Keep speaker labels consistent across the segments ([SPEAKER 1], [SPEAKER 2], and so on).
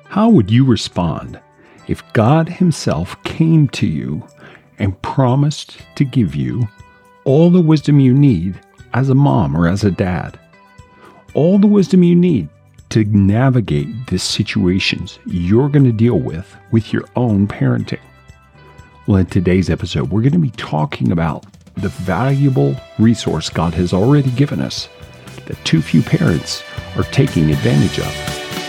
[SPEAKER 1] How would you respond if God Himself came to you and promised to give you all the wisdom you need as a mom or as a dad? All the wisdom you need to navigate the situations you're going to deal with your own parenting. Well, in today's episode, we're going to be talking about the valuable resource God has already given us that too few parents are taking advantage of.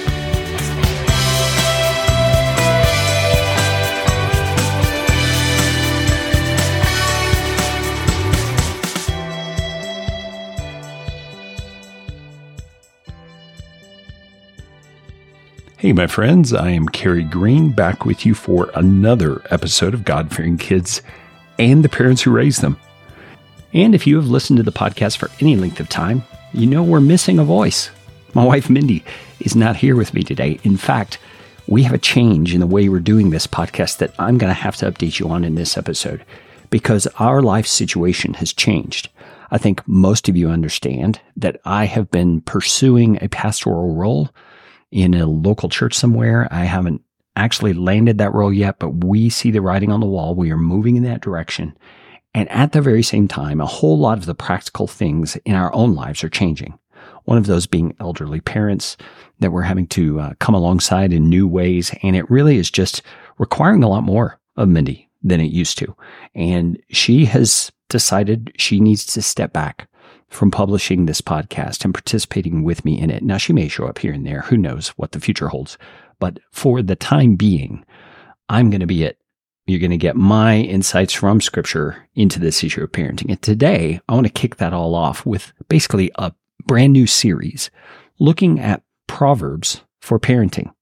[SPEAKER 1] Hey, my friends, I am Kerry Green, back with you for another episode of God-Fearing Kids and the Parents Who Raise Them. And if you have listened to the podcast for any length of time, you know we're missing a voice. My wife, Mindy, is not here with me today. In fact, we have a change in the way we're doing this podcast that I'm going to have to update you on in this episode because our life situation has changed. I think most of you understand that I have been pursuing a pastoral role in a local church somewhere. I haven't actually landed that role yet, but we see the writing on the wall. We are moving in that direction. And at the very same time, a whole lot of the practical things in our own lives are changing. One of those being elderly parents that we're having to come alongside in new ways. And it really is just requiring a lot more of Mindy than it used to. And she has decided she needs to step back from publishing this podcast and participating with me in it. Now, she may show up here and there. Who knows what the future holds? But for the time being, I'm going to be it. You're going to get my insights from Scripture into this issue of parenting. And today, I want to kick that all off with basically a brand new series looking at Proverbs for parenting.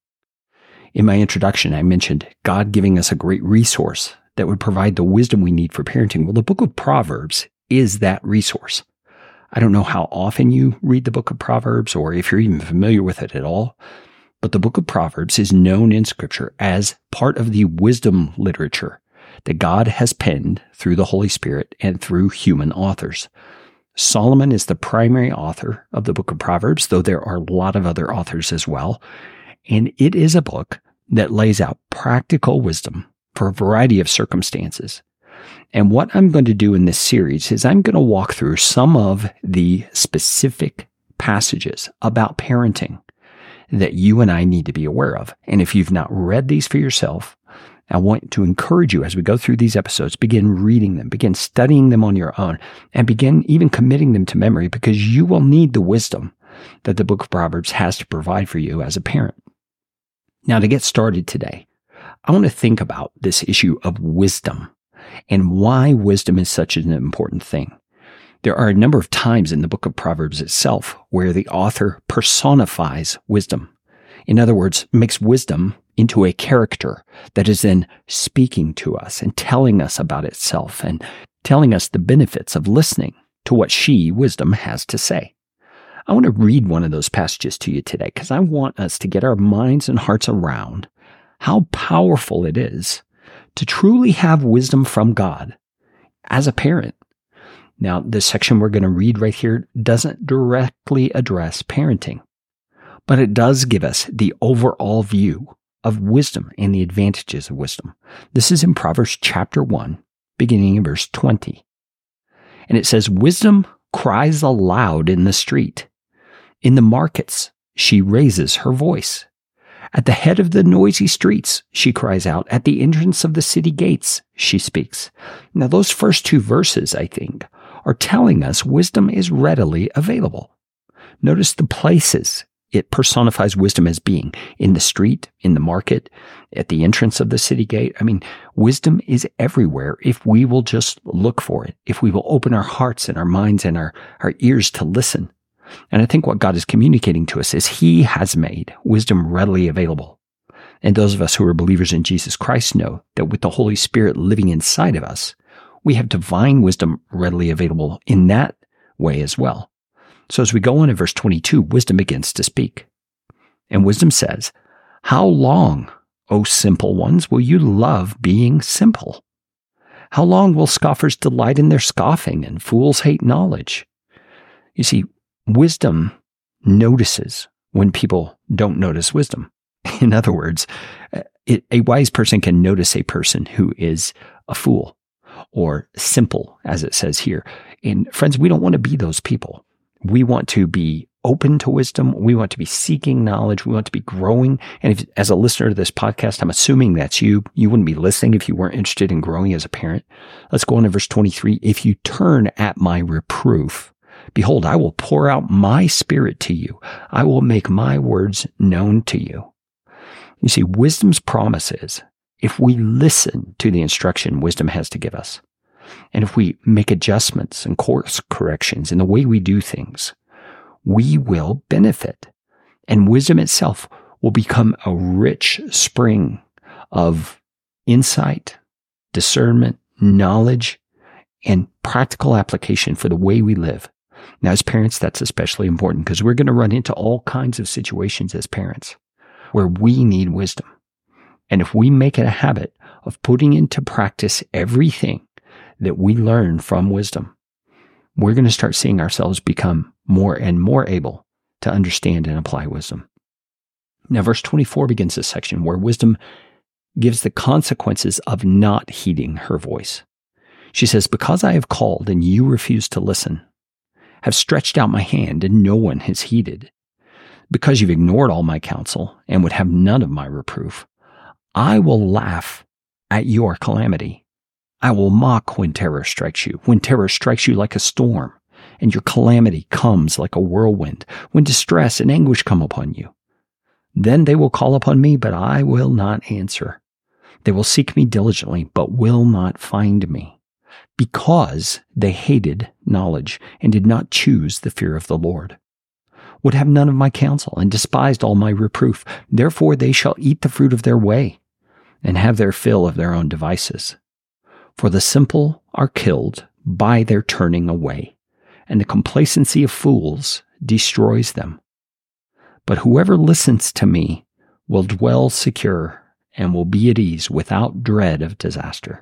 [SPEAKER 1] In my introduction, I mentioned God giving us a great resource that would provide the wisdom we need for parenting. Well, the book of Proverbs is that resource. I don't know how often you read the book of Proverbs or if you're even familiar with it at all, but the book of Proverbs is known in Scripture as part of the wisdom literature that God has penned through the Holy Spirit and through human authors. Solomon is the primary author of the book of Proverbs, though there are a lot of other authors as well. And it is a book that lays out practical wisdom for a variety of circumstances. And what I'm going to do in this series is I'm going to walk through some of the specific passages about parenting that you and I need to be aware of. And if you've not read these for yourself, I want to encourage you as we go through these episodes, begin reading them, begin studying them on your own, and begin even committing them to memory because you will need the wisdom that the book of Proverbs has to provide for you as a parent. Now, to get started today, I want to think about this issue of wisdom and why wisdom is such an important thing. There are a number of times in the book of Proverbs itself where the author personifies wisdom. In other words, makes wisdom into a character that is then speaking to us and telling us about itself and telling us the benefits of listening to what wisdom, has to say. I want to read one of those passages to you today because I want us to get our minds and hearts around how powerful it is to truly have wisdom from God as a parent. Now, this section we're going to read right here doesn't directly address parenting, but it does give us the overall view of wisdom and the advantages of wisdom. This is in Proverbs chapter 1, beginning in verse 20. And it says, "Wisdom cries aloud in the street. In the markets, she raises her voice. At the head of the noisy streets, she cries out. At the entrance of the city gates, she speaks." Now, those first two verses, I think, are telling us wisdom is readily available. Notice the places it personifies wisdom as being: in the street, in the market, at the entrance of the city gate. I mean, wisdom is everywhere if we will just look for it, if we will open our hearts and our minds and our ears to listen. And I think what God is communicating to us is He has made wisdom readily available. And those of us who are believers in Jesus Christ know that with the Holy Spirit living inside of us, we have divine wisdom readily available in that way as well. So as we go on in verse 22, wisdom begins to speak. And wisdom says, "How long, O simple ones, will you love being simple? How long will scoffers delight in their scoffing and fools hate knowledge?" You see, wisdom notices when people don't notice wisdom. In other words, a wise person can notice a person who is a fool or simple, as it says here. And friends, we don't want to be those people. We want to be open to wisdom. We want to be seeking knowledge. We want to be growing. And if, as a listener to this podcast, I'm assuming that's you. You wouldn't be listening if you weren't interested in growing as a parent. Let's go on to verse 23. If you turn at my reproof, behold, I will pour out my spirit to you. I will make my words known to you. You see, wisdom's promise is if we listen to the instruction wisdom has to give us, and if we make adjustments and course corrections in the way we do things, we will benefit. And wisdom itself will become a rich spring of insight, discernment, knowledge, and practical application for the way we live. Now, as parents, that's especially important because we're going to run into all kinds of situations as parents where we need wisdom. And if we make it a habit of putting into practice everything that we learn from wisdom, we're going to start seeing ourselves become more and more able to understand and apply wisdom. Now, verse 24 begins this section where wisdom gives the consequences of not heeding her voice. She says, because I have called and you refuse to listen, have stretched out my hand and no one has heeded, because you've ignored all my counsel and would have none of my reproof, I will laugh at your calamity. I will mock when terror strikes you, when terror strikes you like a storm, and your calamity comes like a whirlwind, when distress and anguish come upon you. Then they will call upon me, but I will not answer. They will seek me diligently, but will not find me, because they hated knowledge and did not choose the fear of the Lord, would have none of my counsel and despised all my reproof. Therefore they shall eat the fruit of their way and have their fill of their own devices. For the simple are killed by their turning away, and the complacency of fools destroys them. But whoever listens to me will dwell secure and will be at ease without dread of disaster.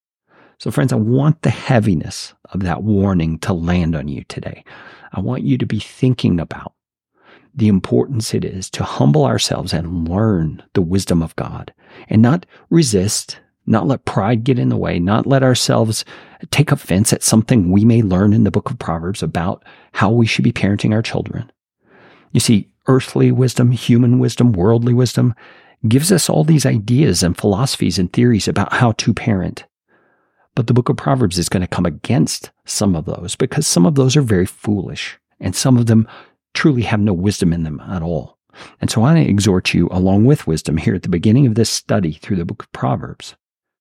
[SPEAKER 1] So friends, I want the heaviness of that warning to land on you today. I want you to be thinking about the importance it is to humble ourselves and learn the wisdom of God and not resist, not let pride get in the way, not let ourselves take offense at something we may learn in the book of Proverbs about how we should be parenting our children. You see, earthly wisdom, human wisdom, worldly wisdom gives us all these ideas and philosophies and theories about how to parent. But the book of Proverbs is going to come against some of those because some of those are very foolish and some of them truly have no wisdom in them at all. And so I want to exhort you, along with wisdom here at the beginning of this study through the book of Proverbs,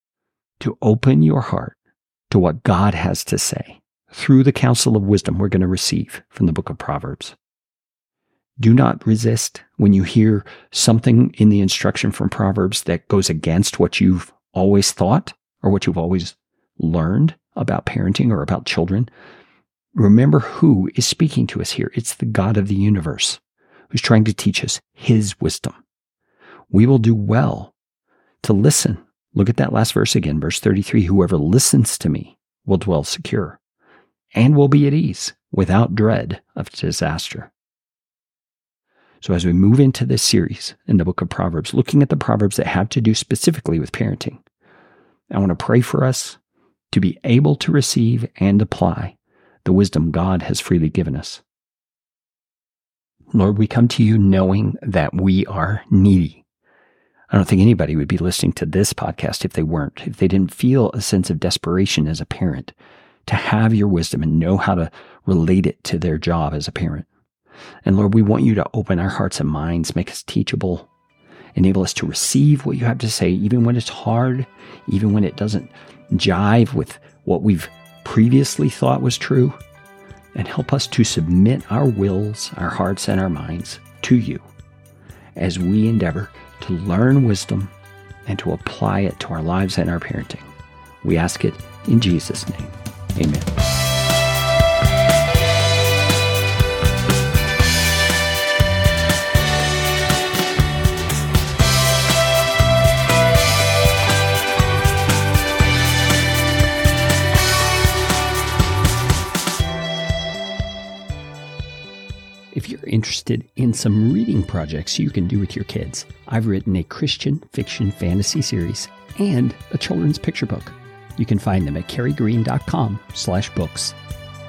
[SPEAKER 1] to open your heart to what God has to say through the counsel of wisdom we're going to receive from the book of Proverbs. Do not resist when you hear something in the instruction from Proverbs that goes against what you've always thought or what you've always learned about parenting or about children. Remember who is speaking to us here. It's the God of the universe who's trying to teach us his wisdom. We will do well to listen. Look at that last verse again, verse 33. Whoever listens to me will dwell secure and will be at ease without dread of disaster. So as we move into this series in the book of Proverbs, looking at the Proverbs that have to do specifically with parenting, I want to pray for us to be able to receive and apply the wisdom God has freely given us. Lord, we come to you knowing that we are needy. I don't think anybody would be listening to this podcast if they weren't, if they didn't feel a sense of desperation as a parent to have your wisdom and know how to relate it to their job as a parent. And Lord, we want you to open our hearts and minds, make us teachable, enable us to receive what you have to say, even when it's hard, even when it doesn't jive with what we've previously thought was true, and help us to submit our wills, our hearts, and our minds to you as we endeavor to learn wisdom and to apply it to our lives and our parenting. We ask it in Jesus' name. Amen. If you're interested interested in some reading projects you can do with your kids, I've written a Christian fiction fantasy series and a children's picture book. You can find them at carriegreen.com/books.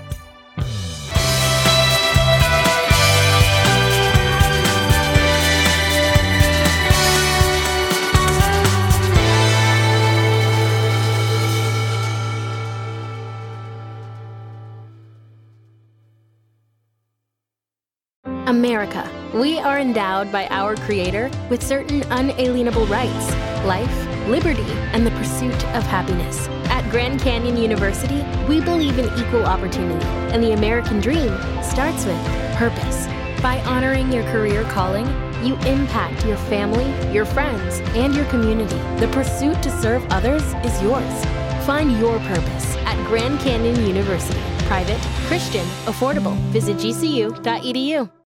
[SPEAKER 2] America. We are endowed by our Creator with certain unalienable rights: life, liberty, and the pursuit of happiness. At Grand Canyon University, we believe in equal opportunity, and the American dream starts with purpose. By honoring your career calling, you impact your family, your friends, and your community. The pursuit to serve others is yours. Find your purpose at Grand Canyon University. Private, Christian, affordable. Visit gcu.edu.